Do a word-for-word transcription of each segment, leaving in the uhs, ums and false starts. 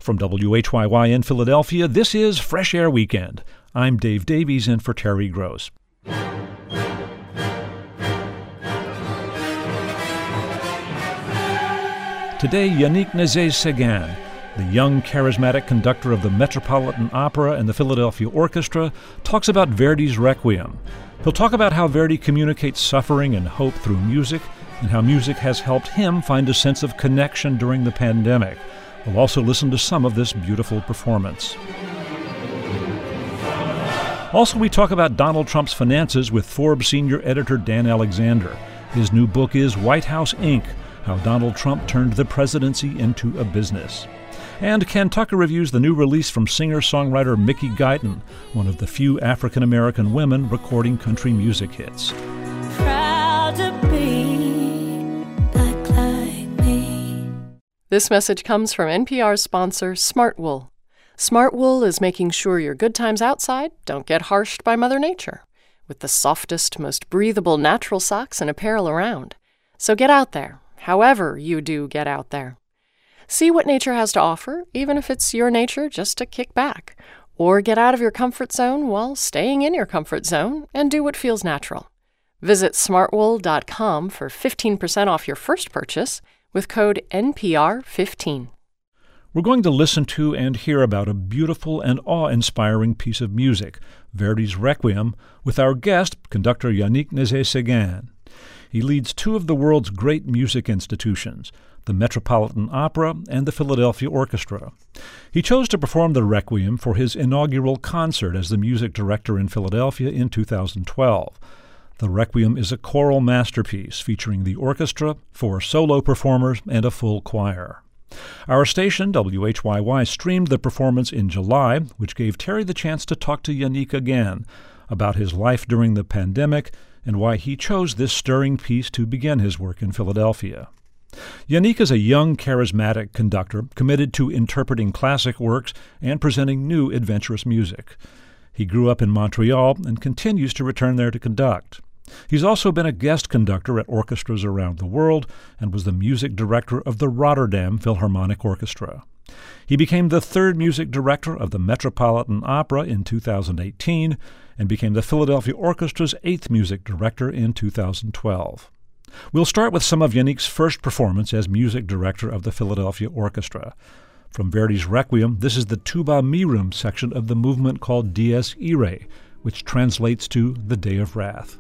From W H Y Y in Philadelphia, this is Fresh Air Weekend. I'm Dave Davies in for Terry Gross. Today, Yannick Nézet-Séguin, the young, charismatic conductor of the Metropolitan Opera and the Philadelphia Orchestra, talks about Verdi's Requiem. He'll talk about how Verdi communicates suffering and hope through music, and how music has helped him find a sense of connection during the pandemic. We'll also listen to some of this beautiful performance. Also, we talk about Donald Trump's finances with Forbes senior editor Dan Alexander. His new book is White House Incorporated, How Donald Trump Turned the Presidency into a Business. And Ken Tucker reviews the new release from singer-songwriter Mickey Guyton, one of the few African-American women recording country music hits. Proud to be black like me. This message comes from N P R's sponsor, Smartwool. Smartwool is making sure your good times outside don't get harshed by Mother Nature, with the softest, most breathable natural socks and apparel around. So get out there, however you do get out there. See what nature has to offer, even if it's your nature just to kick back, or get out of your comfort zone while staying in your comfort zone and do what feels natural. Visit smartwool dot com for fifteen percent off your first purchase with code N P R fifteen. We're going to listen to and hear about a beautiful and awe-inspiring piece of music, Verdi's Requiem, with our guest, conductor Yannick Nézet-Séguin. He leads two of the world's great music institutions, the Metropolitan Opera and the Philadelphia Orchestra. He chose to perform the Requiem for his inaugural concert as the music director in Philadelphia in two thousand twelve. The Requiem is a choral masterpiece featuring the orchestra, four solo performers, and a full choir. Our station, W H Y Y, streamed the performance in July, which gave Terry the chance to talk to Yannick again about his life during the pandemic and why he chose this stirring piece to begin his work in Philadelphia. Yannick is a young, charismatic conductor committed to interpreting classic works and presenting new, adventurous music. He grew up in Montreal and continues to return there to conduct. He's also been a guest conductor at orchestras around the world and was the music director of the Rotterdam Philharmonic Orchestra. He became the third music director of the Metropolitan Opera in two thousand eighteen and became the Philadelphia Orchestra's eighth music director in two thousand twelve. We'll start with some of Yannick's first performance as music director of the Philadelphia Orchestra. From Verdi's Requiem, this is the tuba mirum section of the movement called Dies Irae, which translates to the Day of Wrath.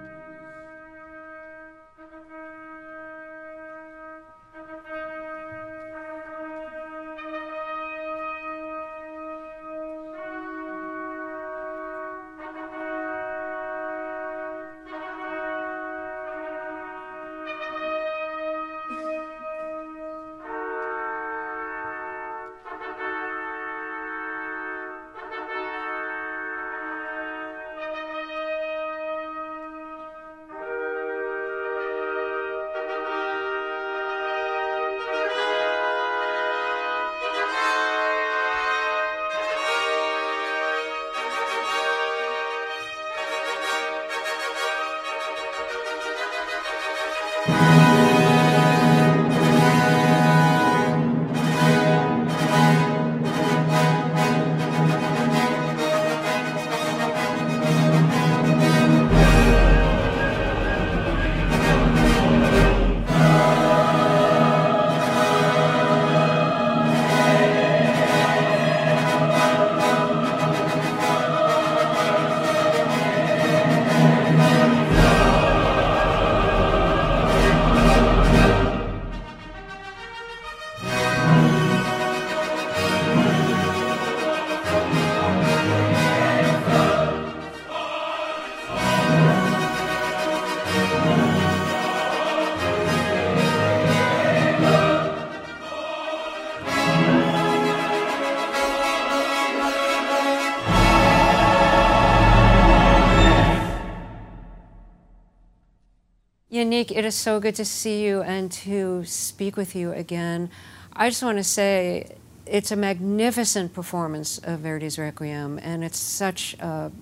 Yannick, it is so good to see you and to speak with you again. I just want to say it's a magnificent performance of Verdi's Requiem, and it's such a,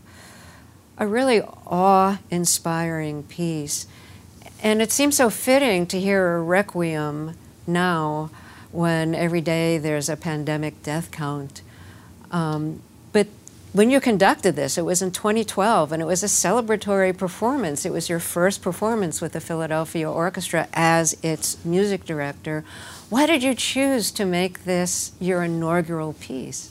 a really awe-inspiring piece. And it seems so fitting to hear a Requiem now, when every day there's a pandemic death count. Um, but when you conducted this, it was in twenty twelve, and it was a celebratory performance. It was your first performance with the Philadelphia Orchestra as its music director. Why did you choose to make this your inaugural piece?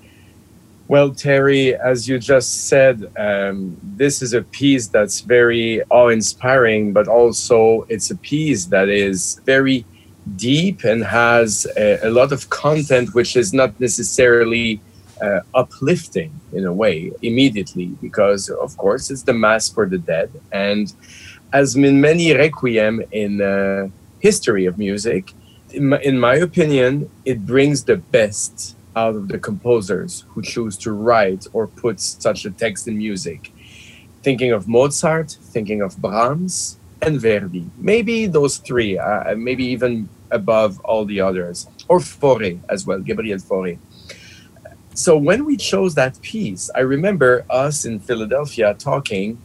Well, Terry, as you just said, um, this is a piece that's very awe-inspiring, but also it's a piece that is very deep and has a, a lot of content which is not necessarily uh, uplifting in a way immediately, because, of course, it's the Mass for the Dead. And as in many requiem in uh, history of music, in my, in my opinion, it brings the best out of the composers who choose to write or put such a text in music. Thinking of Mozart, thinking of Brahms, and Verdi. Maybe those three, uh, maybe even above all the others. Or Fauré as well, Gabriel Fauré. So when we chose that piece, I remember us in Philadelphia talking,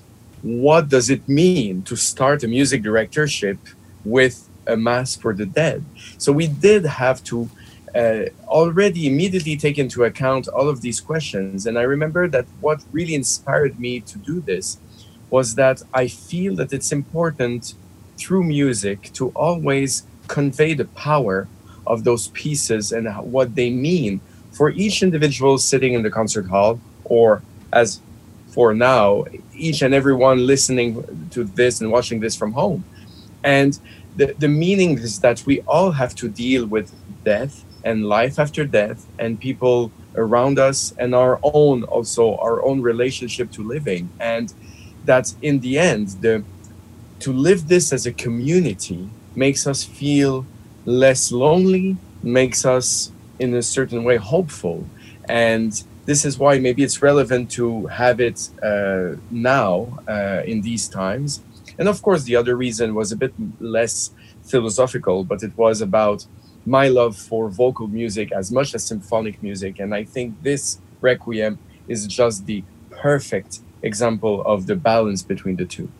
what does it mean to start a music directorship with a Mass for the Dead? So we did have to Uh, already immediately take into account all of these questions. And I remember that what really inspired me to do this was that I feel that it's important through music to always convey the power of those pieces and what they mean for each individual sitting in the concert hall, or as for now, each and everyone listening to this and watching this from home. And the, the meaning is that we all have to deal with death and life after death, and people around us, and our own, also our own relationship to living. And that in the end, the to live this as a community makes us feel less lonely, makes us in a certain way hopeful. And this is why maybe it's relevant to have it uh, now uh, in these times. And of course, the other reason was a bit less philosophical, but it was about my love for vocal music as much as symphonic music. And I think this Requiem is just the perfect example of the balance between the two.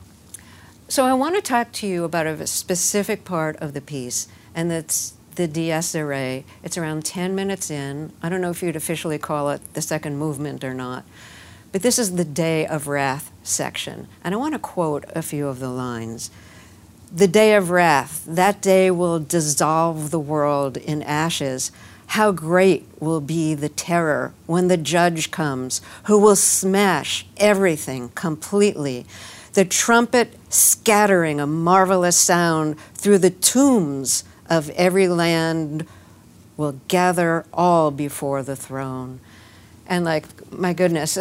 So I want to talk to you about a specific part of the piece, and that's the Dies Irae. It's around ten minutes in. I don't know if you'd officially call it the second movement or not, but this is the Day of Wrath section. And I want to quote a few of the lines. The day of wrath, that day will dissolve the world in ashes. How great will be the terror when the judge comes, who will smash everything completely. The trumpet scattering a marvelous sound through the tombs of every land will gather all before the throne. And like, my goodness.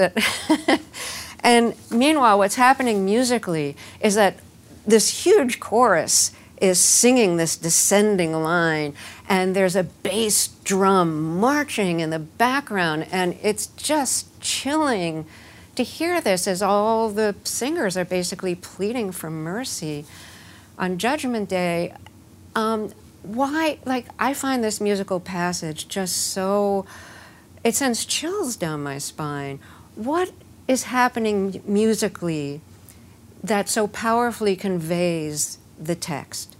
And meanwhile, what's happening musically is that this huge chorus is singing this descending line, and there's a bass drum marching in the background, and it's just chilling to hear this as all the singers are basically pleading for mercy on Judgment Day. Um, why, like, I find this musical passage just so, it sends chills down my spine. What is happening musically that so powerfully conveys the text?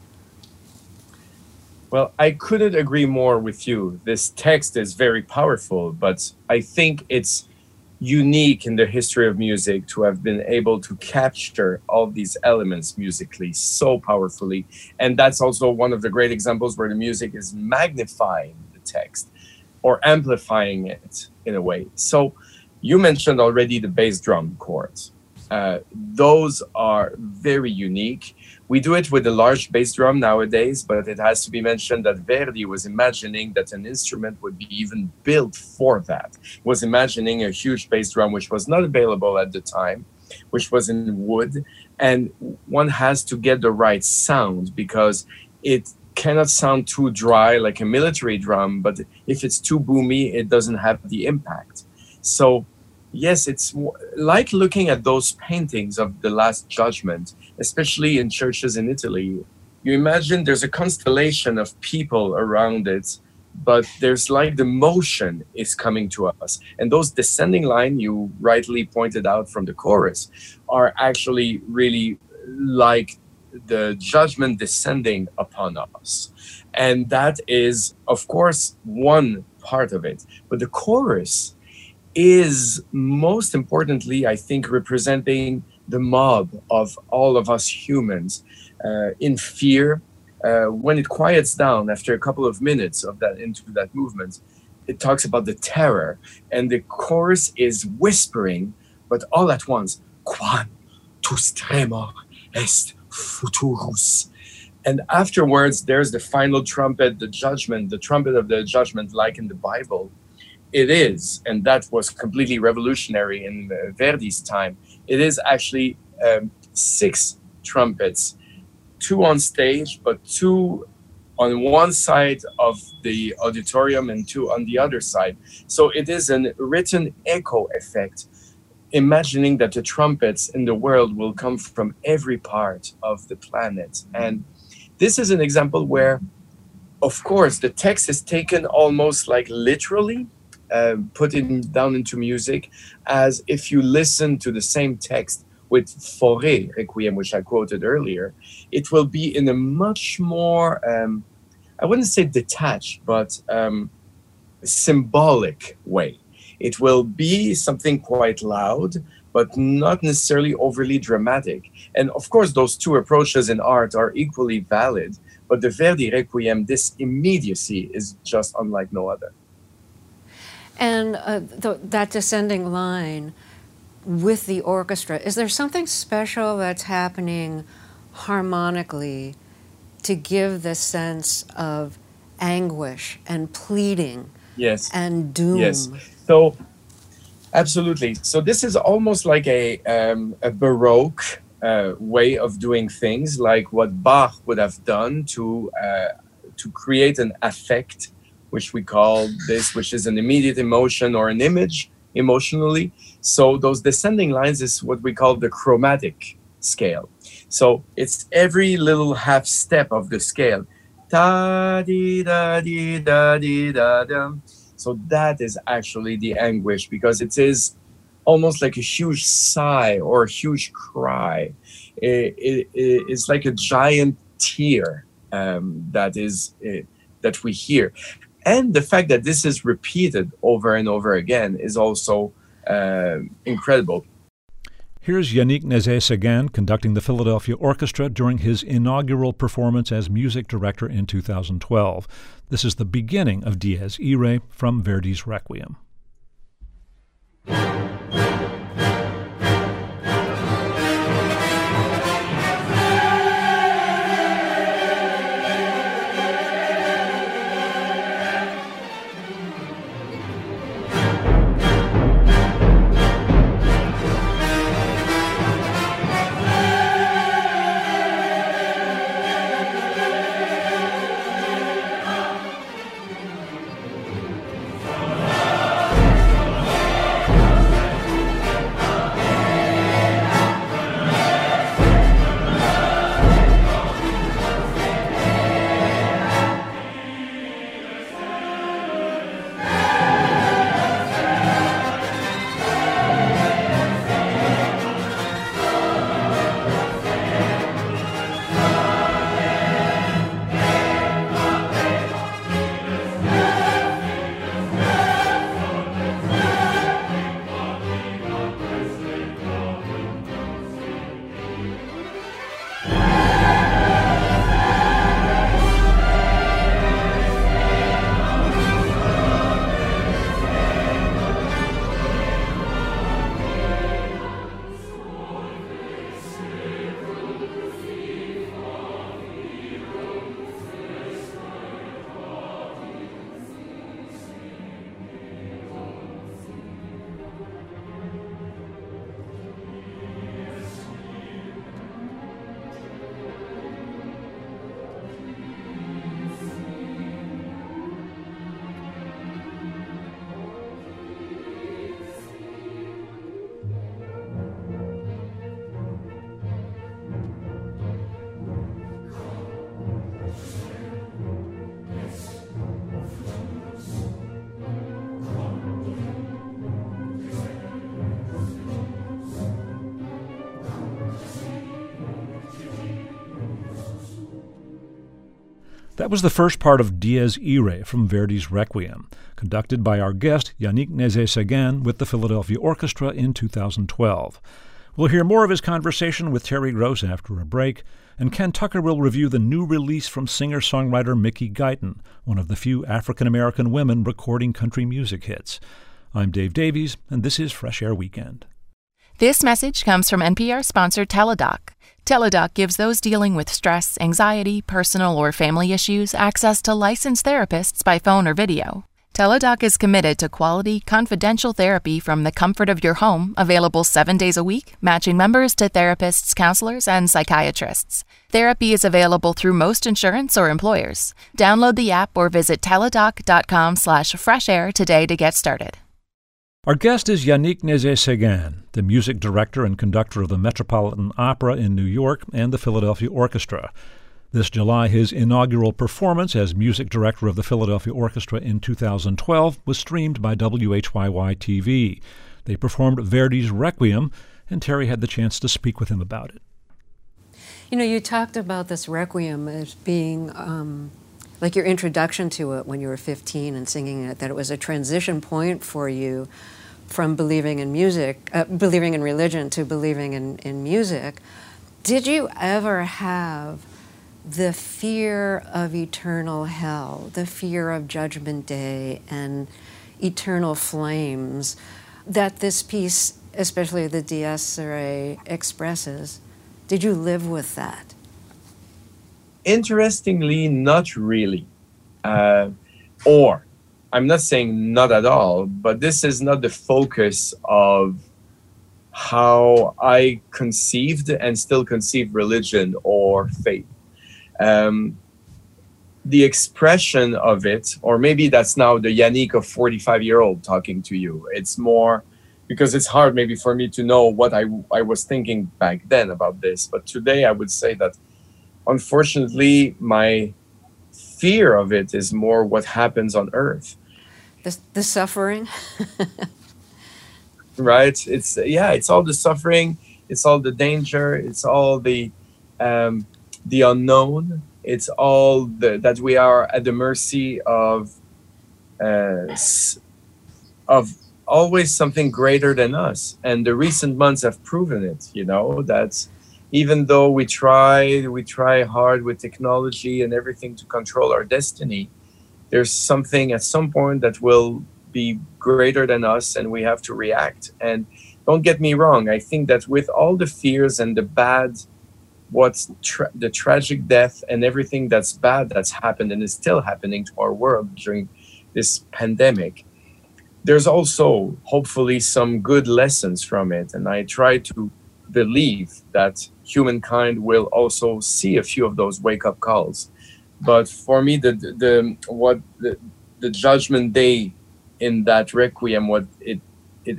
Well, I couldn't agree more with you. This text is very powerful, but I think it's unique in the history of music to have been able to capture all these elements musically so powerfully. And that's also one of the great examples where the music is magnifying the text or amplifying it in a way. So you mentioned already the bass drum chords. Uh, those are very unique. We do it with a large bass drum nowadays, but it has to be mentioned that Verdi was imagining that an instrument would be even built for that. He was imagining a huge bass drum, which was not available at the time, which was in wood. And one has to get the right sound because it cannot sound too dry like a military drum, but if it's too boomy, it doesn't have the impact. So yes, it's like looking at those paintings of the Last Judgment, especially in churches in Italy. You imagine there's a constellation of people around it, but there's like the motion is coming to us. And those descending line you rightly pointed out from the chorus are actually really like the judgment descending upon us. And that is, of course, one part of it. But the chorus is most importantly, I think, representing the mob of all of us humans uh, in fear. Uh, when it quiets down after a couple of minutes of that into that movement, it talks about the terror, and the chorus is whispering, but all at once, Quan tus tremor est futurus. And afterwards, there's the final trumpet, the judgment, the trumpet of the judgment, like in the Bible. It is, and that was completely revolutionary in uh, Verdi's time. It is actually um, six trumpets, two on stage, but two on one side of the auditorium and two on the other side. So it is a written echo effect, imagining that the trumpets in the world will come from every part of the planet. And this is an example where, of course, the text is taken almost like literally, uh, put it down into music, as if you listen to the same text with Fauré Requiem, which I quoted earlier, it will be in a much more, um, I wouldn't say detached, but um, symbolic way. It will be something quite loud, but not necessarily overly dramatic. And of course, those two approaches in art are equally valid, but the Verdi Requiem, this immediacy is just unlike no other. And uh, th that descending line with the orchestra, is there something special that's happening harmonically to give this sense of anguish and pleading yes. and doom? Yes. So, absolutely. So this is almost like a, um, a Baroque uh, way of doing things, like what Bach would have done to, uh, to create an affect, which we call this, which is an immediate emotion or an image emotionally. So those descending lines is what we call the chromatic scale. So it's every little half step of the scale. Da di da di da di da da. So that is actually the anguish, because it is almost like a huge sigh or a huge cry. It, it, it's like a giant tear um, that is uh, that we hear. And the fact that this is repeated over and over again is also uh, incredible. Here's Yannick Nézet-Séguin conducting the Philadelphia Orchestra during his inaugural performance as music director in two thousand twelve. This is the beginning of Dies Irae from Verdi's Requiem. That was the first part of Dies Irae from Verdi's Requiem, conducted by our guest Yannick Nézet-Séguin with the Philadelphia Orchestra in two thousand twelve. We'll hear more of his conversation with Terry Gross after a break, and Ken Tucker will review the new release from singer-songwriter Mickey Guyton, one of the few African-American women recording country music hits. I'm Dave Davies, and this is Fresh Air Weekend. This message comes from N P R sponsor Teladoc. Teladoc gives those dealing with stress, anxiety, personal or family issues access to licensed therapists by phone or video. Teladoc is committed to quality, confidential therapy from the comfort of your home, available seven days a week, matching members to therapists, counselors, and psychiatrists. Therapy is available through most insurance or employers. Download the app or visit teladoc.com slash fresh air today to get started. Our guest is Yannick Nézet-Séguin, the music director and conductor of the Metropolitan Opera in New York and the Philadelphia Orchestra. This July, his inaugural performance as music director of the Philadelphia Orchestra in two thousand twelve was streamed by W H Y Y T V. They performed Verdi's Requiem, and Terry had the chance to speak with him about it. You know, you talked about this Requiem as being um, like your introduction to it when you were fifteen and singing it, that it was a transition point for you from believing in music, uh, believing in religion to believing in, in music. Did you ever have the fear of eternal hell, the fear of Judgment Day and eternal flames that this piece, especially the Dies Irae, expresses? Did you live with that? Interestingly, not really. Uh, or, I'm not saying not at all, but this is not the focus of how I conceived and still conceive religion or faith. Um, the expression of it, or maybe that's now the Yannick of forty-five-year-old talking to you. It's more, because it's hard maybe for me to know what I, I was thinking back then about this. But today I would say that, unfortunately, my fear of it is more what happens on earth. The, the suffering? Right? It's, yeah, it's all the suffering. It's all the danger. It's all the... Um, the unknown. It's all the, that we are at the mercy of uh, of always something greater than us. And the recent months have proven it, you know, that even though we try, we try hard with technology and everything to control our destiny, there's something at some point that will be greater than us, and we have to react. And don't get me wrong, I think that with all the fears and the bad what's tra- the tragic death and everything that's bad that's happened and is still happening to our world during this pandemic, there's also hopefully some good lessons from it. And I try to believe that humankind will also see a few of those wake-up calls. But for me, the the what the, the Judgment Day in that Requiem, what it it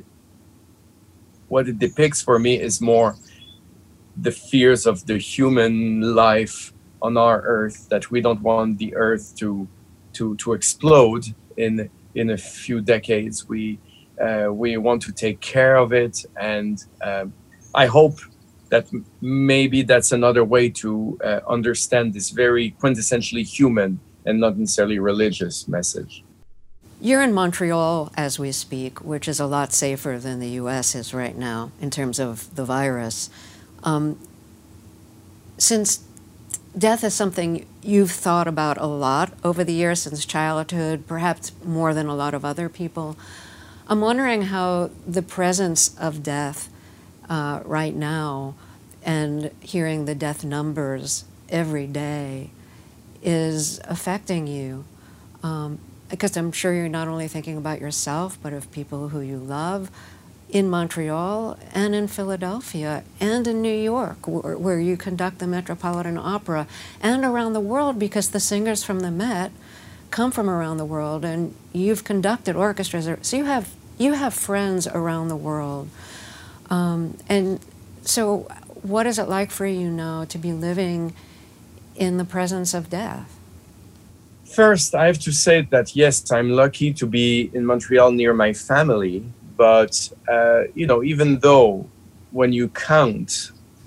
what it depicts for me is more the fears of the human life on our earth, that we don't want the earth to to to explode in in a few decades. We uh, we want to take care of it, and uh, I hope that m- maybe that's another way to uh, understand this very quintessentially human and not necessarily religious message. You're in Montreal as we speak, which is a lot safer than the U S is right now in terms of the virus. Um, since death is something you've thought about a lot over the years, since childhood, perhaps more than a lot of other people, I'm wondering how the presence of death uh, right now and hearing the death numbers every day is affecting you. Um, because I'm sure you're not only thinking about yourself, but of people who you love, in Montreal and in Philadelphia and in New York, where, where you conduct the Metropolitan Opera, and around the world, because the singers from the Met come from around the world, and you've conducted orchestras. So you have you have friends around the world. Um, and so what is it like for you now to be living in the presence of death? First, I have to say that, yes, I'm lucky to be in Montreal near my family. But, uh, you know, even though when you count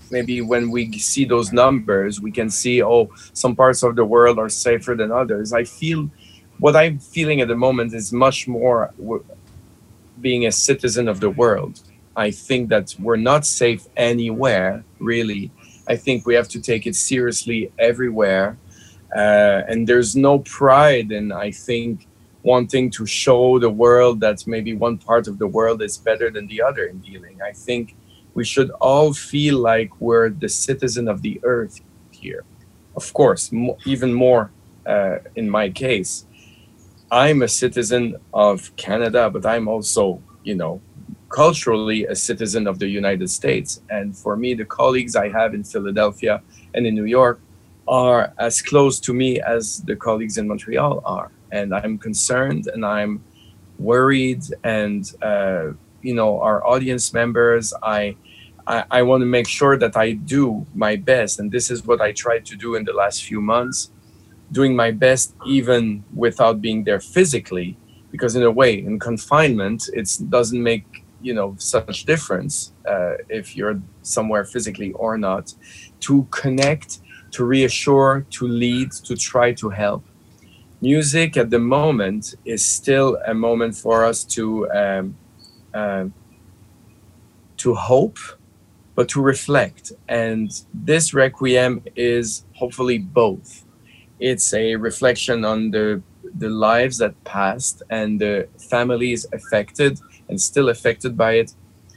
maybe when we see those numbers, we can see, oh, some parts of the world are safer than others. I feel what I'm feeling at the moment is much more w- being a citizen of the world. I think that we're not safe anywhere, really. I think we have to take it seriously everywhere. Uh, and there's no pride in, I think, wanting to show the world that maybe one part of the world is better than the other in dealing. I think we should all feel like we're the citizen of the earth here. Of course, mo- even more uh, in my case. I'm a citizen of Canada, but I'm also, you know, culturally a citizen of the United States. And for me, the colleagues I have in Philadelphia and in New York are as close to me as the colleagues in Montreal are. And I'm concerned and I'm worried. And, uh, you know, our audience members, I, I, I want to make sure that I do my best. And this is what I tried to do in the last few months, doing my best even without being there physically. Because in a way, in confinement, it doesn't make, you know, such difference uh, if you're somewhere physically or not, to connect, to reassure, to lead, to try to help. Music at the moment is still a moment for us to um, uh, to hope, but to reflect. And this Requiem is hopefully both. It's a reflection on the the lives that passed and the families affected and still affected by it.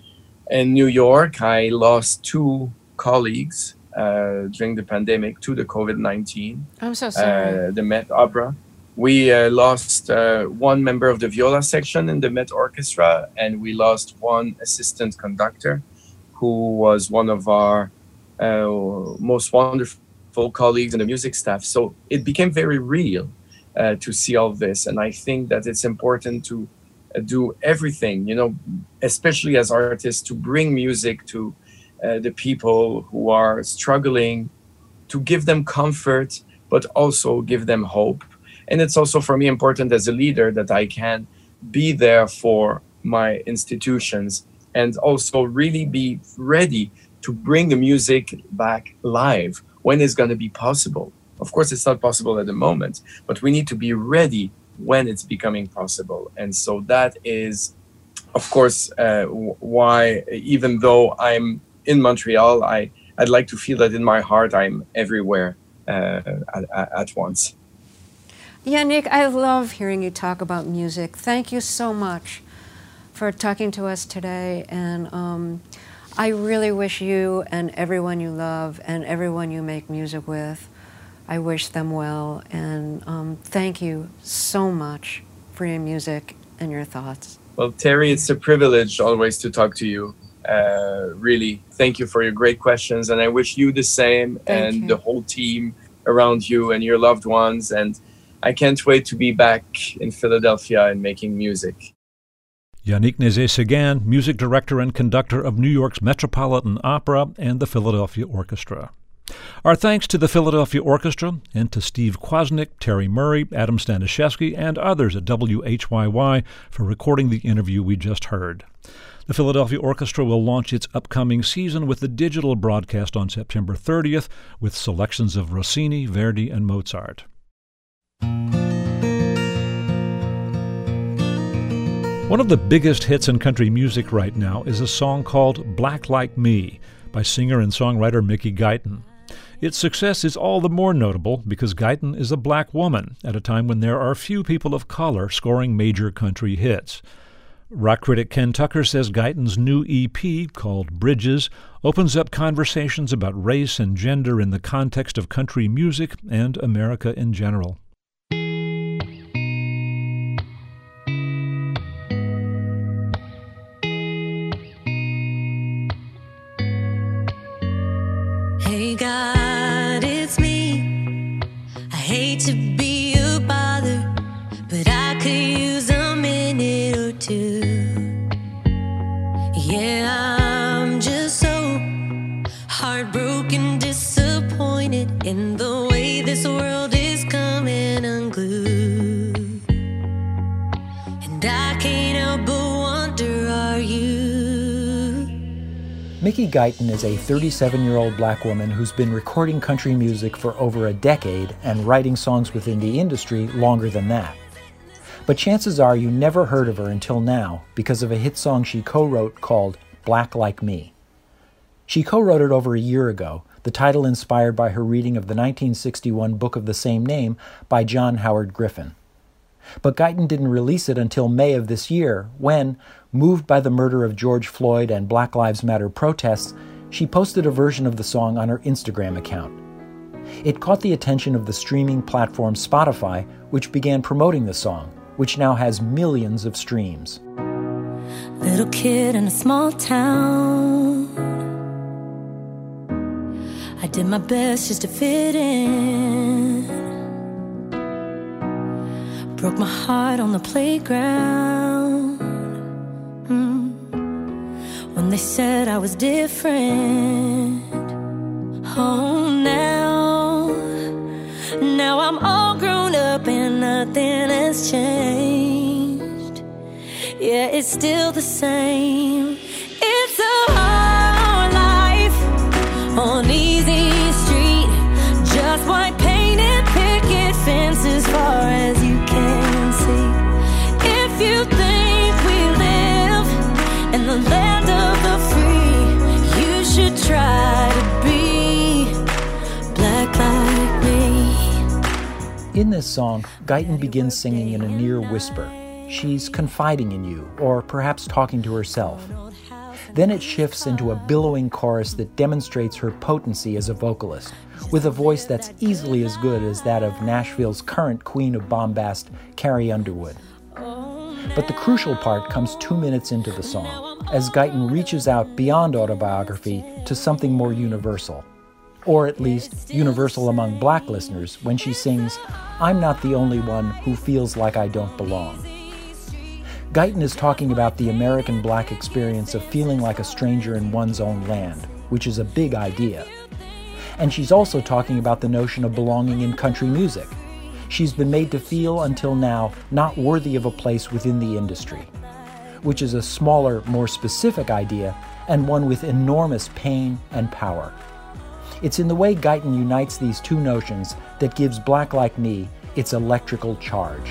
In New York, I lost two colleagues uh, during the pandemic to the covid nineteen. I'm so sorry. Uh, the Met Opera. We uh, lost uh, one member of the viola section in the Met Orchestra, and we lost one assistant conductor who was one of our uh, most wonderful colleagues in the music staff. So it became very real uh, to see all this. And I think that it's important to uh, do everything, you know, especially as artists, to bring music to uh, the people who are struggling, to give them comfort, but also give them hope. And it's also for me important as a leader that I can be there for my institutions and also really be ready to bring the music back live when it's going to be possible. Of course, it's not possible at the moment, but we need to be ready when it's becoming possible. And so that is, of course, uh, why even though I'm in Montreal, I, I'd like to feel that in my heart I'm everywhere uh, at, at once. Yannick, I love hearing you talk about music. Thank you so much for talking to us today. And um, I really wish you and everyone you love and everyone you make music with, I wish them well. And um, thank you so much for your music and your thoughts. Well, Terry, it's a privilege always to talk to you. Uh, really, thank you for your great questions. And I wish you the same Thank and you. the whole team around you and your loved ones. And I can't wait to be back in Philadelphia and making music. Yannick Nézet-Séguin, music director and conductor of New York's Metropolitan Opera and the Philadelphia Orchestra. Our thanks to the Philadelphia Orchestra and to Steve Kwasnick, Terry Murray, Adam Staniszewski, and others at W H Y Y for recording the interview we just heard. The Philadelphia Orchestra will launch its upcoming season with a digital broadcast on September thirtieth with selections of Rossini, Verdi, and Mozart. One of the biggest hits in country music right now is a song called Black Like Me by singer and songwriter Mickey Guyton. Its success is all the more notable because Guyton is a black woman at a time when there are few people of color scoring major country hits. Rock critic Ken Tucker says Guyton's new E P, called Bridges, opens up conversations about race and gender in the context of country music and America in general. Hey God, it's me. I hate to be a bother, but I could use a minute or two. Yeah, I'm just so heartbroken, disappointed in the way this world is coming unglued. And I can't help but wonder, are you? Mickey Guyton is a thirty-seven-year-old black woman who's been recording country music for over a decade and writing songs within the industry longer than that. But chances are you never heard of her until now because of a hit song she co-wrote called Black Like Me. She co-wrote it over a year ago, the title inspired by her reading of the nineteen sixty-one book of the same name by John Howard Griffin. But Guyton didn't release it until May of this year when, moved by the murder of George Floyd and Black Lives Matter protests, she posted a version of the song on her Instagram account. It caught the attention of the streaming platform Spotify, which began promoting the song, which now has millions of streams. Little kid in a small town, I did my best just to fit in. Broke my heart on the playground, mm. when they said I was different. Oh, now, now I'm all grown up and nothing has changed. Yeah, it's still the same. It's a hard life on easy street, just white painted picket fences far as you can see. If you think we live in the land of the free, you should try to be black like me. In this song, Guyton begins singing in a near whisper. She's confiding in you, or perhaps talking to herself. Then it shifts into a billowing chorus that demonstrates her potency as a vocalist, with a voice that's easily as good as that of Nashville's current queen of bombast, Carrie Underwood. But the crucial part comes two minutes into the song, as Guyton reaches out beyond autobiography to something more universal, or at least universal among black listeners when she sings, "I'm not the only one who feels like I don't belong." Guyton is talking about the American black experience of feeling like a stranger in one's own land, which is a big idea. And she's also talking about the notion of belonging in country music. She's been made to feel, until now, not worthy of a place within the industry, which is a smaller, more specific idea, and one with enormous pain and power. It's in the way Guyton unites these two notions that gives Black Like Me its electrical charge.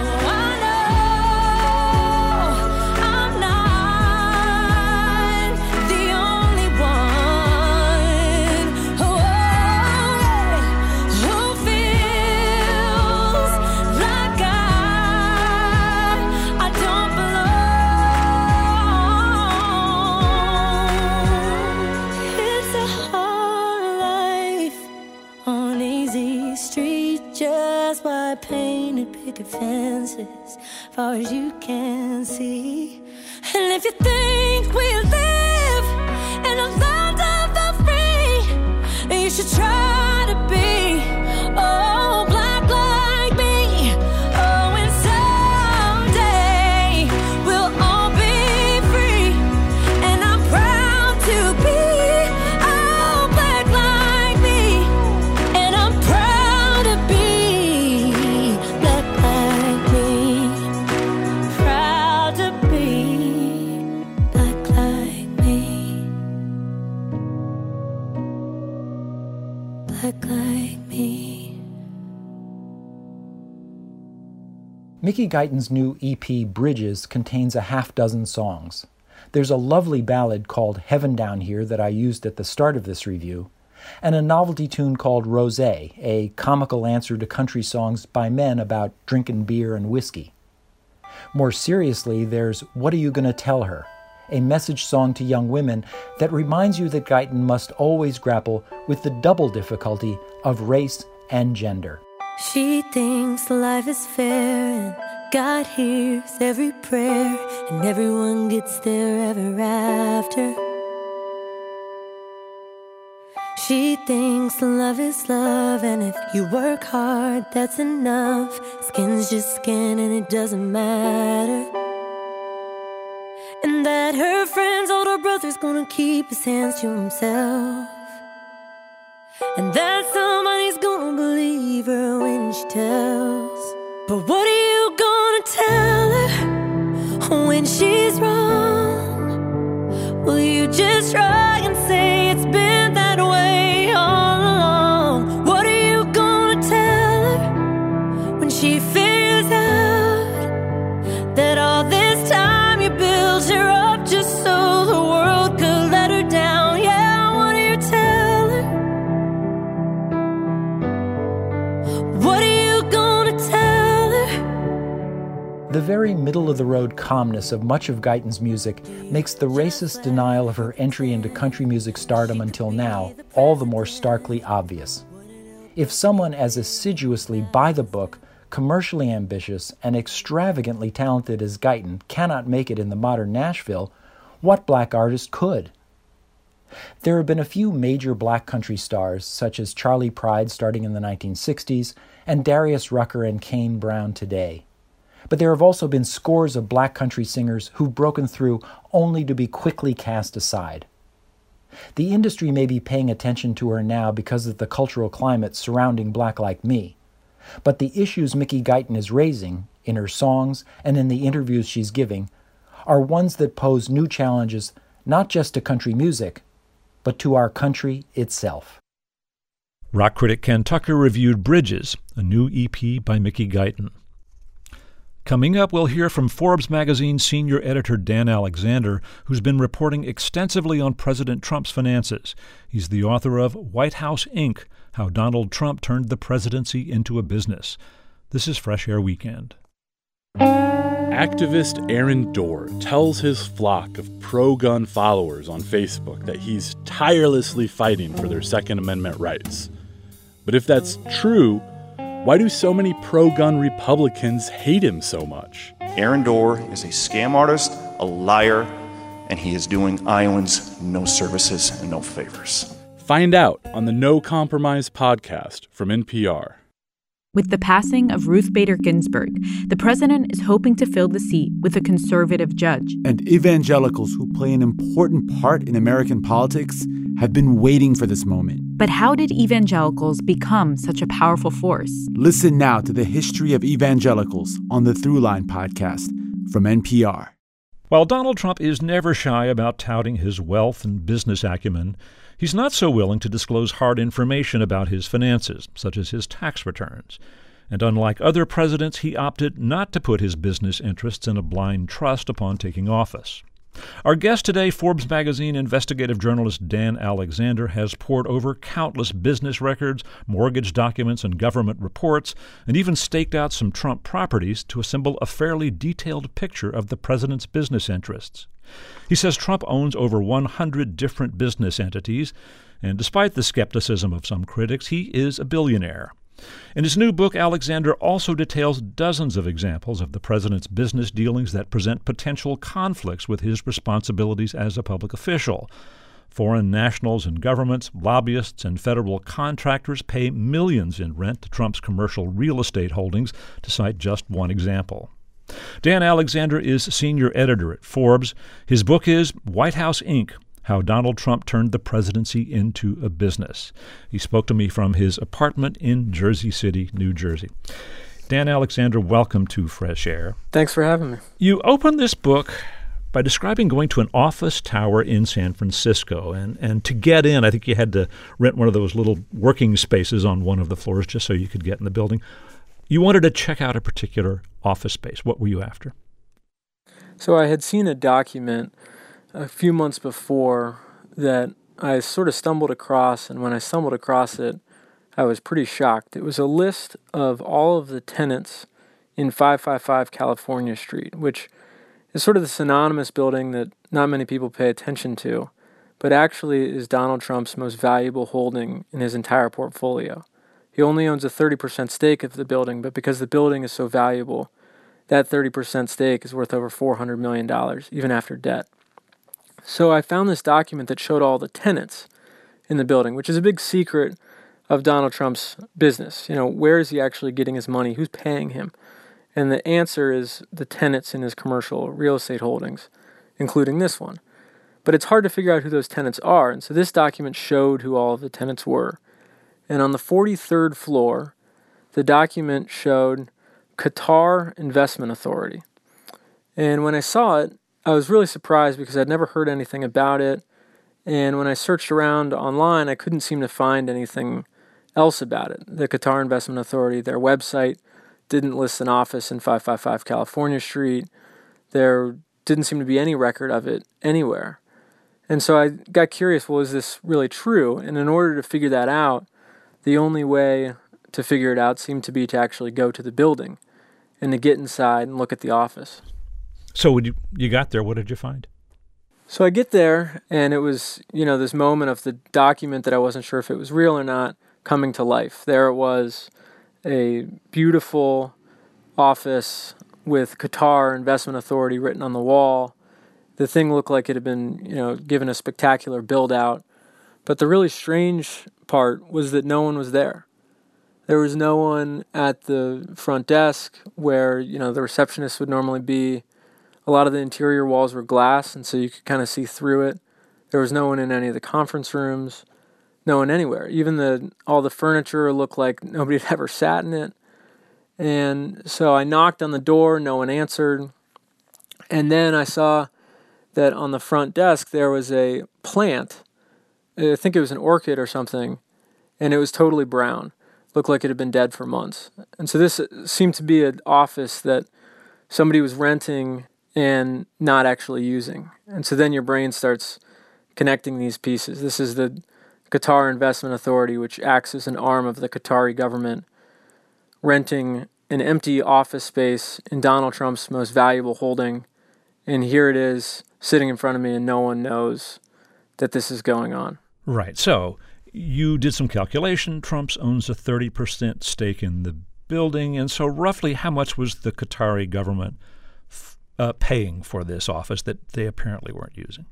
Picket fences, far as you can see. And if you think we live in a land of the free, you should try to be, oh, black like me. Oh, and someday we'll all be free, and I'm proud to be, oh, black like me, and I'm proud to be. Mickey Guyton's new E P, Bridges, contains a half dozen songs. There's a lovely ballad called Heaven Down Here that I used at the start of this review, and a novelty tune called Rosé, a comical answer to country songs by men about drinking beer and whiskey. More seriously, there's What Are You Gonna Tell Her?, a message song to young women that reminds you that Guyton must always grapple with the double difficulty of race and gender. She thinks life is fair and God hears every prayer and everyone gets there ever after. She thinks love is love and if you work hard that's enough. Skin's just skin and it doesn't matter. And that her friend's older brother's gonna keep his hands to himself. And that somebody's gonna believe her when she tells. But what are you gonna tell her when she's wrong? Will you just try and very middle-of-the-road calmness of much of Guyton's music makes the racist denial of her entry into country music stardom until now all the more starkly obvious. If someone as assiduously by the book, commercially ambitious, and extravagantly talented as Guyton cannot make it in the modern Nashville, what black artist could? There have been a few major black country stars, such as Charlie Pride starting in the nineteen sixties, and Darius Rucker and Kane Brown today. But there have also been scores of black country singers who've broken through only to be quickly cast aside. The industry may be paying attention to her now because of the cultural climate surrounding Black Like Me, but the issues Mickey Guyton is raising, in her songs and in the interviews she's giving, are ones that pose new challenges not just to country music, but to our country itself. Rock critic Ken Tucker reviewed Bridges, a new E P by Mickey Guyton. Coming up, we'll hear from Forbes magazine senior editor Dan Alexander, who's been reporting extensively on President Trump's finances. He's the author of White House Incorporated, How Donald Trump Turned the Presidency into a Business. This is Fresh Air Weekend. Activist Aaron Dorr tells his flock of pro-gun followers on Facebook that he's tirelessly fighting for their Second Amendment rights. But if that's true, why do so many pro-gun Republicans hate him so much? Aaron Dorr is a scam artist, a liar, and he is doing Iowans no services and no favors. Find out on the No Compromise podcast from N P R. With the passing of Ruth Bader Ginsburg, the president is hoping to fill the seat with a conservative judge. And evangelicals who play an important part in American politics have been waiting for this moment. But how did evangelicals become such a powerful force? Listen now to the history of evangelicals on the Throughline podcast from N P R. While Donald Trump is never shy about touting his wealth and business acumen, he's not so willing to disclose hard information about his finances, such as his tax returns. And unlike other presidents, he opted not to put his business interests in a blind trust upon taking office. Our guest today, Forbes magazine investigative journalist Dan Alexander, has pored over countless business records, mortgage documents, and government reports, and even staked out some Trump properties to assemble a fairly detailed picture of the president's business interests. He says Trump owns over one hundred different business entities, and despite the skepticism of some critics, he is a billionaire. In his new book, Alexander also details dozens of examples of the president's business dealings that present potential conflicts with his responsibilities as a public official. Foreign nationals and governments, lobbyists, and federal contractors pay millions in rent to Trump's commercial real estate holdings, to cite just one example. Dan Alexander is senior editor at Forbes. His book is White House Incorporated, How Donald Trump Turned the Presidency into a Business. He spoke to me from his apartment in Jersey City, New Jersey. Dan Alexander, welcome to Fresh Air. Thanks for having me. You open this book by describing going to an office tower in San Francisco. And, and to get in, I think you had to rent one of those little working spaces on one of the floors just so you could get in the building. You wanted to check out a particular office space. What were you after? So I had seen a document a few months before that I sort of stumbled across, and when I stumbled across it, I was pretty shocked. It was a list of all of the tenants in five fifty-five California Street, which is sort of the synonymous building that not many people pay attention to, but actually is Donald Trump's most valuable holding in his entire portfolio. He only owns a thirty percent stake of the building, but because the building is so valuable, that thirty percent stake is worth over four hundred million dollars, even after debt. So I found this document that showed all the tenants in the building, which is a big secret of Donald Trump's business. You know, where is he actually getting his money? Who's paying him? And the answer is the tenants in his commercial real estate holdings, including this one. But it's hard to figure out who those tenants are, and so this document showed who all of the tenants were. And on the forty-third floor, the document showed Qatar Investment Authority. And when I saw it, I was really surprised because I'd never heard anything about it, and when I searched around online, I couldn't seem to find anything else about it. The Qatar Investment Authority, their website didn't list an office in five fifty-five California Street. There didn't seem to be any record of it anywhere. And so I got curious, well, is this really true? And in order to figure that out, the only way to figure it out seemed to be to actually go to the building and to get inside and look at the office. So when you, you got there, what did you find? So I get there, and it was, you know, this moment of the document that I wasn't sure if it was real or not coming to life. There it was, a beautiful office with Qatar Investment Authority written on the wall. The thing looked like it had been, you know, given a spectacular build-out. But the really strange part was that no one was there. There was no one at the front desk where, you know, the receptionist would normally be. A lot of the interior walls were glass, and so you could kind of see through it. There was no one in any of the conference rooms, no one anywhere. Even the all the furniture looked like nobody had ever sat in it. And so I knocked on the door, no one answered. And then I saw that on the front desk there was a plant. I think it was an orchid or something, and it was totally brown. Looked like it had been dead for months. And so this seemed to be an office that somebody was renting and not actually using. And so then your brain starts connecting these pieces. This is the Qatar Investment Authority, which acts as an arm of the Qatari government, renting an empty office space in Donald Trump's most valuable holding. And here it is sitting in front of me, and no one knows that this is going on. Right. So you did some calculation. Trump owns a thirty percent stake in the building. And so roughly how much was the Qatari government uh, paying for this office that they apparently weren't using?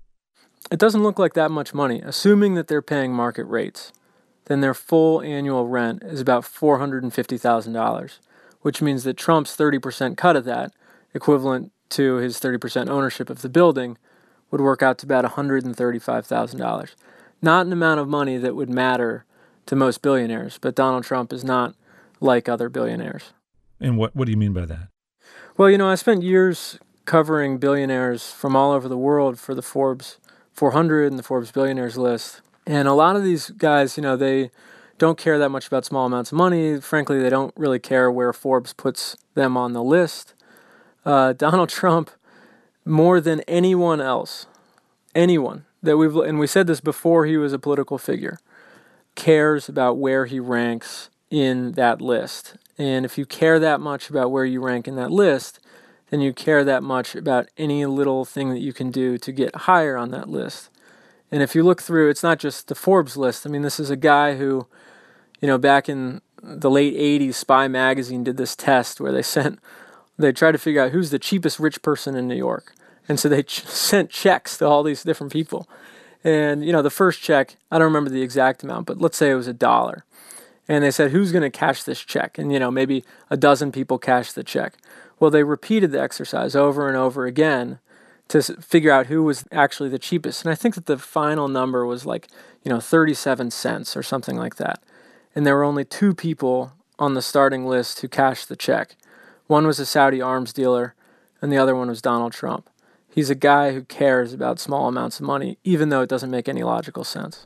It doesn't look like that much money. Assuming that they're paying market rates, then their full annual rent is about four hundred fifty thousand dollars, which means that Trump's thirty percent cut of that, equivalent to his thirty percent ownership of the building, would work out to about one hundred thirty-five thousand dollars. Not an amount of money that would matter to most billionaires, but Donald Trump is not like other billionaires. And what, what do you mean by that? Well, you know, I spent years covering billionaires from all over the world for the Forbes four hundred and the Forbes Billionaires list. And a lot of these guys, you know, they don't care that much about small amounts of money. Frankly, they don't really care where Forbes puts them on the list. Uh, Donald Trump, more than anyone else, anyone that we've, and we said this before he was a political figure, cares about where he ranks in that list. And if you care that much about where you rank in that list, then you care that much about any little thing that you can do to get higher on that list. And if you look through, it's not just the Forbes list. I mean, this is a guy who, you know, back in the late eighties, Spy Magazine did this test where they sent, they tried to figure out who's the cheapest rich person in New York. And so they ch- sent checks to all these different people. And, you know, the first check, I don't remember the exact amount, but let's say it was a dollar. And they said, who's going to cash this check? And, you know, maybe a dozen people cashed the check. Well, they repeated the exercise over and over again to s- figure out who was actually the cheapest. And I think that the final number was like, you know, thirty-seven cents or something like that. And there were only two people on the starting list who cashed the check. One was a Saudi arms dealer, and the other one was Donald Trump. He's a guy who cares about small amounts of money, even though it doesn't make any logical sense.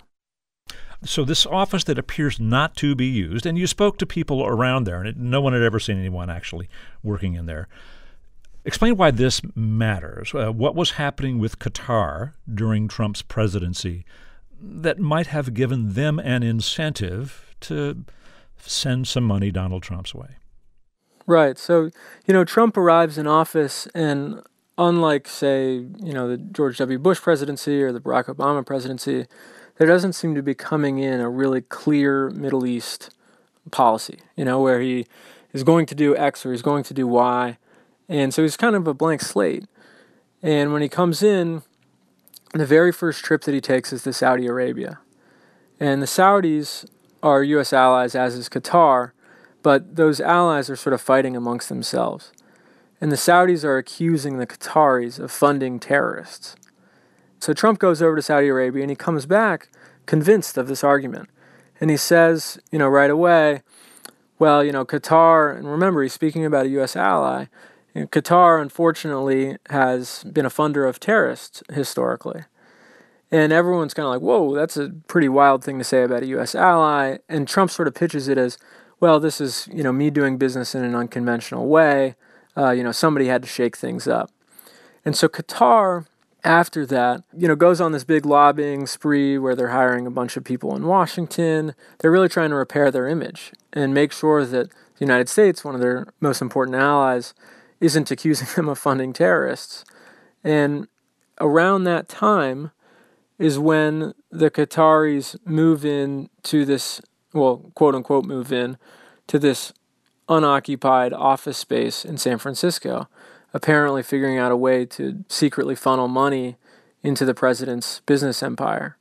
So this office that appears not to be used, and you spoke to people around there, and it, no one had ever seen anyone actually working in there. Explain why this matters. Uh, what was happening with Qatar during Trump's presidency that might have given them an incentive to send some money Donald Trump's way? Right. So, you know, Trump arrives in office, and unlike, say, you know, the George W. Bush presidency or the Barack Obama presidency, there doesn't seem to be coming in a really clear Middle East policy, you know, where he is going to do X or he's going to do Y. And so he's kind of a blank slate. And when he comes in, the very first trip that he takes is to Saudi Arabia. And the Saudis are U S allies, as is Qatar, but those allies are sort of fighting amongst themselves. And the Saudis are accusing the Qataris of funding terrorists. So Trump goes over to Saudi Arabia, and he comes back convinced of this argument. And he says, you know, right away, well, you know, Qatar, and remember, he's speaking about a U S ally, you know, Qatar, unfortunately, has been a funder of terrorists historically. And everyone's kind of like, whoa, that's a pretty wild thing to say about a U S ally. And Trump sort of pitches it as, well, this is, you know, me doing business in an unconventional way. Uh, you know, somebody had to shake things up. And so Qatar, after that, you know, goes on this big lobbying spree where they're hiring a bunch of people in Washington. They're really trying to repair their image and make sure that the United States, one of their most important allies, isn't accusing them of funding terrorists. And around that time is when the Qataris move in to this, well, quote unquote, move in to this unoccupied office space in San Francisco, apparently figuring out a way to secretly funnel money into the president's business empire.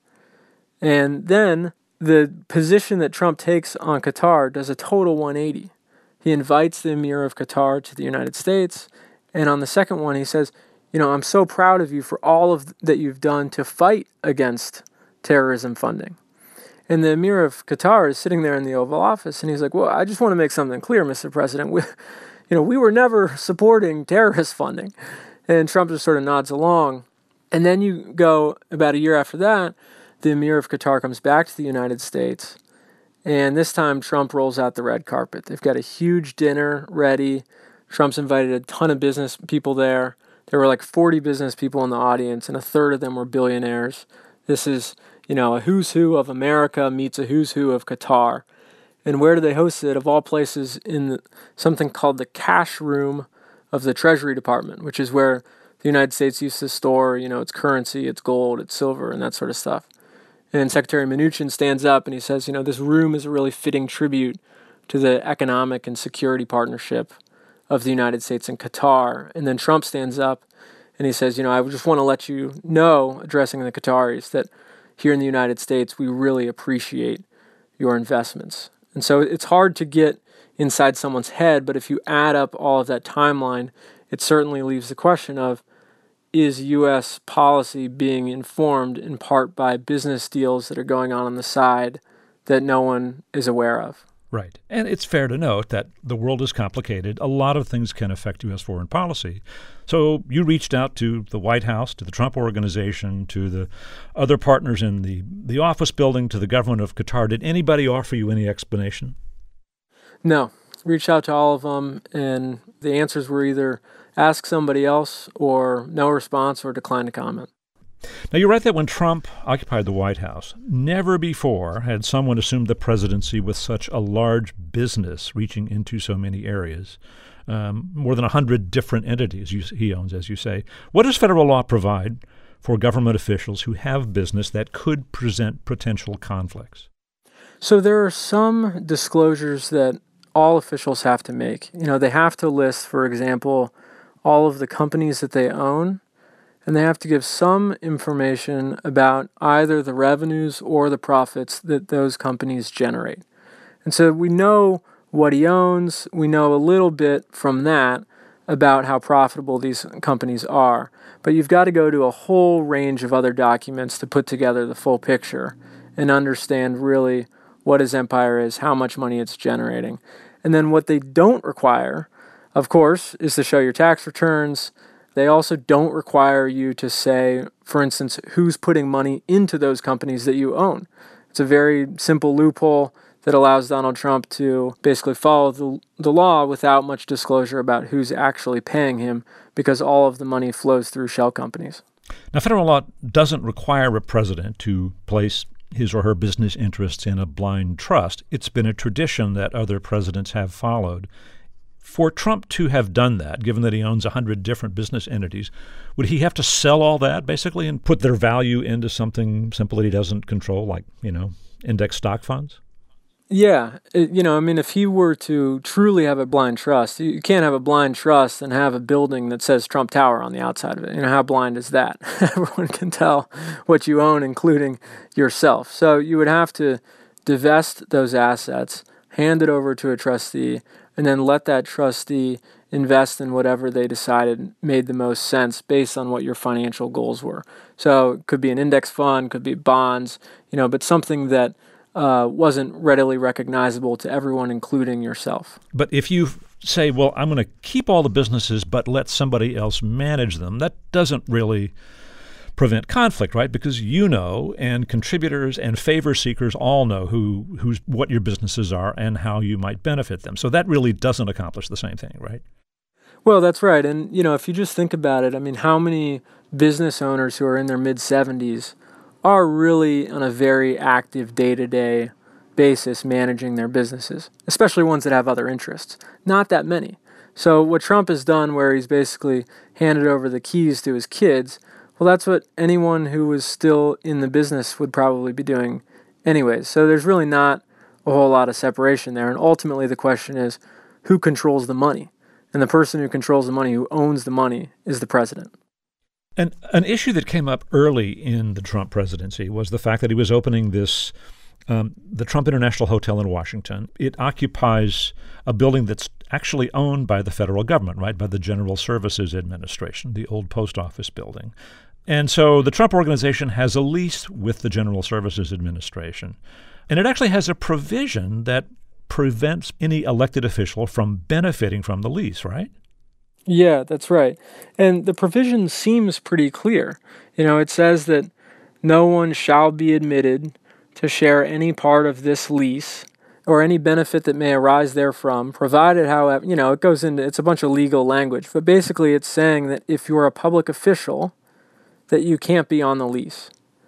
And then the position that Trump takes on Qatar does a total one eighty. He invites the Emir of Qatar to the United States, and on the second one he says, you know, I'm so proud of you for all of that you've done to fight against terrorism funding. And the Emir of Qatar is sitting there in the Oval Office, and he's like, well, I just want to make something clear, Mister President. We, you know, we were never supporting terrorist funding. And Trump just sort of nods along. And then you go about a year after that, the Emir of Qatar comes back to the United States, and this time Trump rolls out the red carpet. They've got a huge dinner ready. Trump's invited a ton of business people there. There were like forty business people in the audience, and a third of them were billionaires. This is, you know, a who's who of America meets a who's who of Qatar. And where do they host it? Of all places, in the, something called the cash room of the Treasury Department, which is where the United States used to store, you know, its currency, its gold, its silver, and that sort of stuff. And Secretary Mnuchin stands up and he says, you know, this room is a really fitting tribute to the economic and security partnership of the United States and Qatar. And then Trump stands up and he says, you know, I just want to let you know, addressing the Qataris, that here in the United States, we really appreciate your investments. And so it's hard to get inside someone's head, but if you add up all of that timeline, it certainly leaves the question of, is U S policy being informed in part by business deals that are going on on the side that no one is aware of? Right. And it's fair to note that the world is complicated. A lot of things can affect U S foreign policy. So you reached out to the White House, to the Trump Organization, to the other partners in the, the office building, to the government of Qatar. Did anybody offer you any explanation? No. Reached out to all of them, and the answers were either ask somebody else or no response or decline to comment. Now, you write that when Trump occupied the White House, never before had someone assumed the presidency with such a large business reaching into so many areas, um, more than one hundred different entities you, he owns, as you say. What does federal law provide for government officials who have business that could present potential conflicts? So there are some disclosures that all officials have to make. You know, they have to list, for example, all of the companies that they own, and they have to give some information about either the revenues or the profits that those companies generate. And so we know what he owns. We know a little bit from that about how profitable these companies are. But you've got to go to a whole range of other documents to put together the full picture and understand really what his empire is, how much money it's generating. And then what they don't require, of course, is to show your tax returns. They also don't require you to say, for instance, who's putting money into those companies that you own. It's a very simple loophole that allows Donald Trump to basically follow the, the law without much disclosure about who's actually paying him, because all of the money flows through shell companies. Now, federal law doesn't require a president to place his or her business interests in a blind trust. It's been a tradition that other presidents have followed. For Trump to have done that, given that he owns one hundred different business entities, would he have to sell all that, basically, and put their value into something simple that he doesn't control, like, you know, index stock funds? Yeah. It, you know, I mean, if he were to truly have a blind trust, you can't have a blind trust and have a building that says Trump Tower on the outside of it. You know, how blind is that? Everyone can tell what you own, including yourself. So you would have to divest those assets, hand it over to a trustee, and then let that trustee invest in whatever they decided made the most sense based on what your financial goals were. So it could be an index fund, could be bonds, you know, but something that uh, wasn't readily recognizable to everyone, including yourself. But if you say, well, I'm going to keep all the businesses but let somebody else manage them, that doesn't really prevent conflict, right? Because you know, and contributors and favor seekers all know who who's what your businesses are and how you might benefit them. So that really doesn't accomplish the same thing, right? Well, that's right. And, you know, if you just think about it, I mean, how many business owners who are in their mid-seventies are really on a very active day-to-day basis managing their businesses, especially ones that have other interests. Not that many. So what Trump has done, where he's basically handed over the keys to his kids, well, that's what anyone who was still in the business would probably be doing anyways. So there's really not a whole lot of separation there. And ultimately the question is, who controls the money? And the person who controls the money, who owns the money, is the president. And an issue that came up early in the Trump presidency was the fact that he was opening this, um, the Trump International Hotel in Washington. It occupies a building that's actually owned by the federal government, right, by the General Services Administration, the old post office building. And so the Trump Organization has a lease with the General Services Administration. And it actually has a provision that prevents any elected official from benefiting from the lease, right? Yeah, that's right. And the provision seems pretty clear. You know, it says that no one shall be admitted to share any part of this lease or any benefit that may arise therefrom, provided, however, you know, it goes into, it's a bunch of legal language, but basically it's saying that if you're a public official, that you can't be on the lease.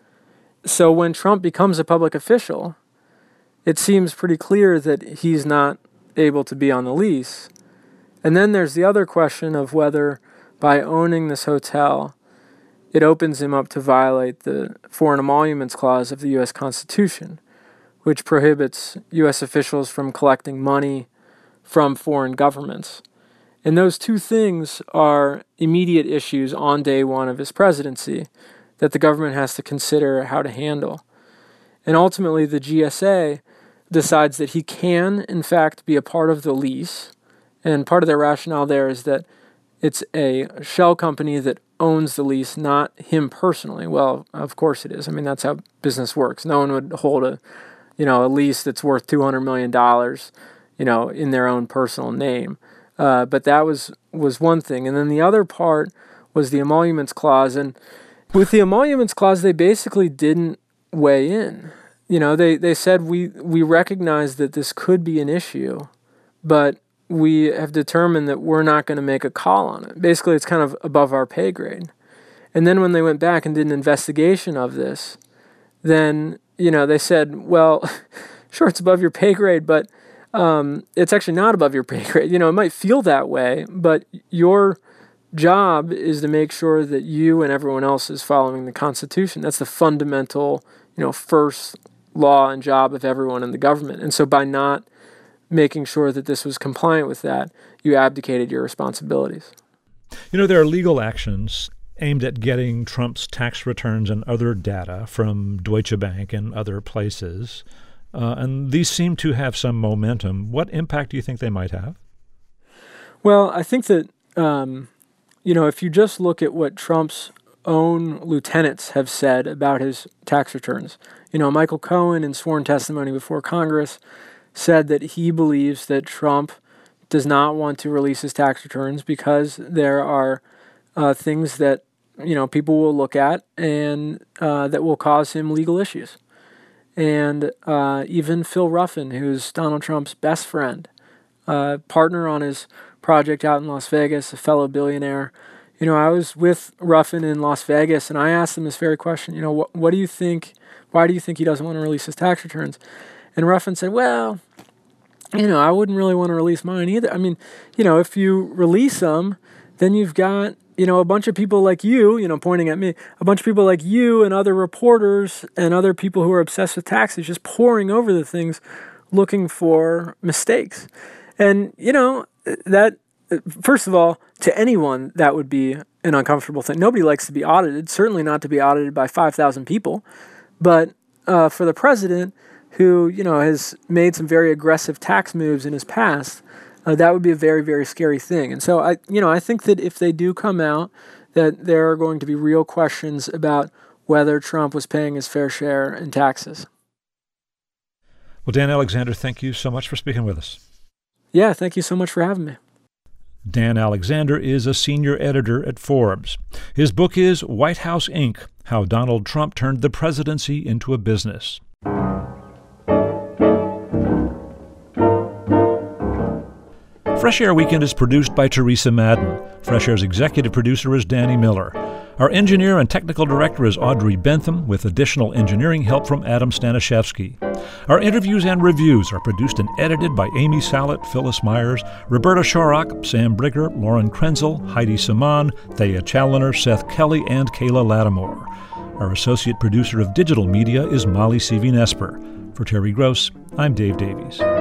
So when Trump becomes a public official, it seems pretty clear that he's not able to be on the lease. And then there's the other question of whether by owning this hotel, it opens him up to violate the Foreign Emoluments Clause of the U S Constitution, which prohibits U S officials from collecting money from foreign governments. And those two things are immediate issues on day one of his presidency that the government has to consider how to handle. And ultimately, the G S A decides that he can, in fact, be a part of the lease. And part of their rationale there is that it's a shell company that owns the lease, not him personally. Well, of course it is. I mean, that's how business works. No one would hold a, you know, a lease that's worth two hundred million dollars, you know, in their own personal name. Uh, but that was, was one thing. And then the other part was the Emoluments Clause. And with the Emoluments Clause, they basically didn't weigh in. You know, they, they said, we, we recognize that this could be an issue, but we have determined that we're not going to make a call on it. Basically, it's kind of above our pay grade. And then when they went back and did an investigation of this, then, you know, they said, well, sure, it's above your pay grade, but um, it's actually not above your pay grade. You know, it might feel that way, but your job is to make sure that you and everyone else is following the Constitution. That's the fundamental, you know, first law and job of everyone in the government. And so by not making sure that this was compliant with that, you abdicated your responsibilities. You know, there are legal actions aimed at getting Trump's tax returns and other data from Deutsche Bank and other places, uh, and these seem to have some momentum. What impact do you think they might have? Well, I think that, um, you know, if you just look at what Trump's own lieutenants have said about his tax returns, you know, Michael Cohen, in sworn testimony before Congress, said that he believes that Trump does not want to release his tax returns because there are uh, things that, you know, people will look at and uh, that will cause him legal issues. And uh, even Phil Ruffin, who's Donald Trump's best friend, uh, partner on his project out in Las Vegas, a fellow billionaire. You know, I was with Ruffin in Las Vegas, and I asked him this very question. You know, what, what do you think, why do you think he doesn't want to release his tax returns? And Ruffin said, well, you know, I wouldn't really want to release mine either. I mean, you know, if you release them, then you've got, you know, a bunch of people like you, you know, pointing at me, a bunch of people like you and other reporters and other people who are obsessed with taxes just pouring over the things looking for mistakes. And, you know, that, first of all, to anyone, that would be an uncomfortable thing. Nobody likes to be audited, certainly not to be audited by five thousand people. But uh, for the president, who, you know, has made some very aggressive tax moves in his past, uh, that would be a very, very scary thing. And so, I, you know, I think that if they do come out, that there are going to be real questions about whether Trump was paying his fair share in taxes. Well, Dan Alexander, thank you so much for speaking with us. Yeah, thank you so much for having me. Dan Alexander is a senior editor at Forbes. His book is White House Incorporated, How Donald Trump Turned the Presidency into a Business. Fresh Air Weekend is produced by Teresa Madden. Fresh Air's executive producer is Danny Miller. Our engineer and technical director is Audrey Bentham, with additional engineering help from Adam Stanishevsky. Our interviews and reviews are produced and edited by Amy Sallet, Phyllis Myers, Roberta Shorrock, Sam Brigger, Lauren Krenzel, Heidi Saman, Thea Challoner, Seth Kelly, and Kayla Lattimore. Our associate producer of digital media is Molly Seaveen-Esper. For Terry Gross, I'm Dave Davies.